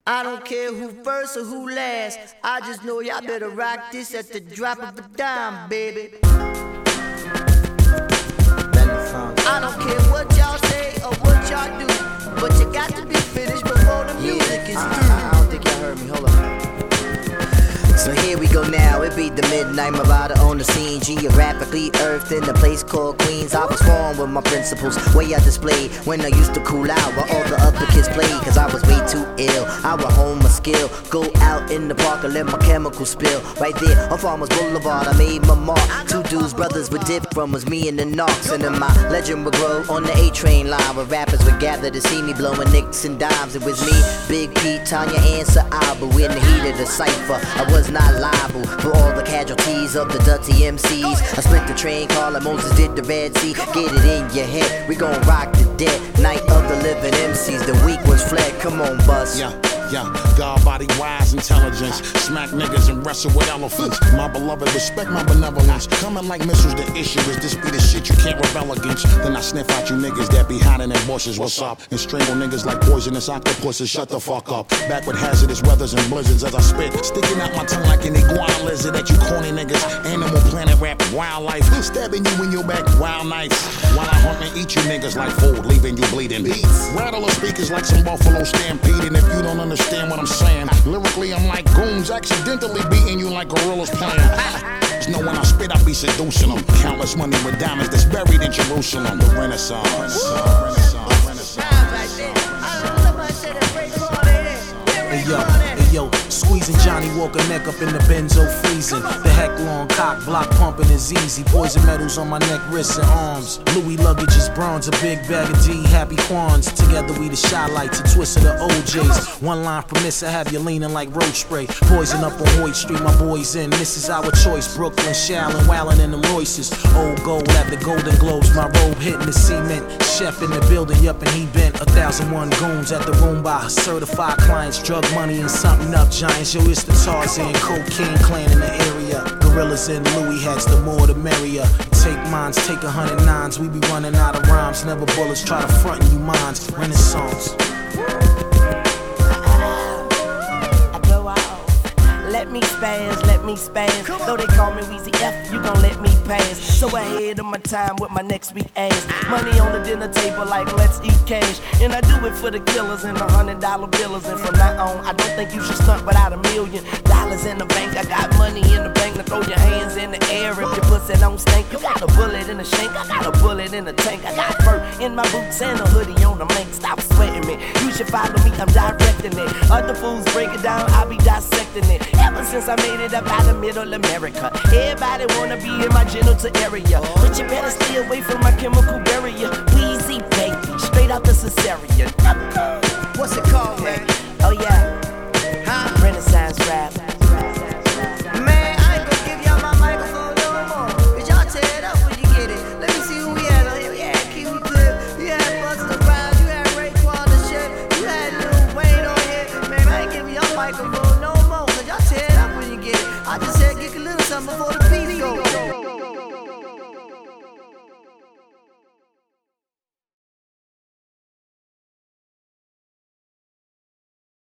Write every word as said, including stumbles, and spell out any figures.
I don't care who first or who last. I just know y'all better rock this at the drop of a dime, baby. I don't care what y'all say or what y'all do, but you got to be finished before the music is through. I, I, I don't think y'all heard me, hold on. So here we go now, it be the midnight Marauder on the scene, geographically earthed in a place called Queens. I was formed with my principles, way I displayed when I used to cool out while all the other kids played. Cause I was way too ill, I would hone my skill, go out in the park and let my chemicals spill. Right there on Farmers Boulevard, I made my mark. Two dudes, brothers would dip from was me and the Knox. And then my legend would grow on the A-train line, where rappers would gather to see me blowing nicks and dimes. It was me, Big Pete, Tanya, and Sa'abu in the heat of the cypher. I was not liable for all the casualties of the dirty M Cs. I split the train car like Moses did the Red Sea. Get it in your head, we gon' rock the dead. Night of the living M Cs, the weak ones fled. Come on, bus. Yeah. Yeah, God body wise intelligence. Smack niggas and wrestle with elephants. My beloved, respect my benevolence. Coming like missiles, the issue is this be the shit you can't rebel against. Then I sniff out you niggas that be hiding in bushes. What's up? And strangle niggas like poisonous octopuses. Shut the fuck up. Back with hazardous weathers and blizzards as I spit. Sticking out my tongue like an iguana lizard at you corny niggas. Animal Planet rap wildlife. Stabbing you in your back wild nights. While I hunt and eat you niggas like food, leaving you bleeding. Beats. Rattle the speakers like some buffalo stampede. And if you don't understand Understand what I'm saying? Lyrically, I'm like goons, accidentally beating you like gorillas playing. Just know when I spit, I be seducing them. Countless money with diamonds that's buried in Jerusalem. The Renaissance, Renaissance, Renaissance, Renaissance. Hey yo, hey yo, squeezing Johnny Walker neck up in the benzo freezing. The heck long cock block pumping is easy. Poison metals on my neck, wrists, and arms. Louis luggage is bronze, a big bag of D, happy Quans. Together we the shy lights, a twist of the O Js. One line from this, I have you leaning like road spray. Poison up on Hoyt Street, my boys in. This is our choice, Brooklyn, Shallon, Wallin, and them Royces. Old gold at the Golden Globes, my robe hitting the cement. Chef in the building, yup, and he bent. A thousand one goons at the Roomba. Certified clients, drug money and something up giants. Yo, it's the Tarzan, cocaine clan in the area. Gorillas and Louis hats, the more the merrier. Take mines, take a hundred nines. We be running out of rhymes, never bullets. Try to front you minds. Renaissance. Let me spaz, let me spaz. Though they call me Weezy F, you gon' let me pass. So ahead of my time with my next week ass. Money on the dinner table like let's eat cash. And I do it for the killers and the hundred dollar billers. And from now on, I don't think you should stunt without a million dollars in the bank. I got money in the bank to throw your hands in the air if your pussy don't stink. You got a bullet in the shank, I got a bullet in the tank. I got fur in my boots and a hoodie on the mink. Stop sweating me, you should follow me, I'm directing it. Other fools break it down, I be dissecting it. Ever since I made it up out of middle America, everybody wanna be in my genital area. But you better stay away from my chemical barrier. Weezy, baby, straight out the cesarean. What's it called, man? Oh yeah, huh? Renaissance rap. Man, I ain't gonna give y'all my microphone no more, cause y'all tear it up when you get it. Let me see who we had on here. We had Kiwi Clip, you had Busta Rhymes, you had Raekwon the Chef, you had Lil Wayne on here. Man, I ain't giving y'all microphone no more, cause y'all tear it up when you get it. I just said get a little something before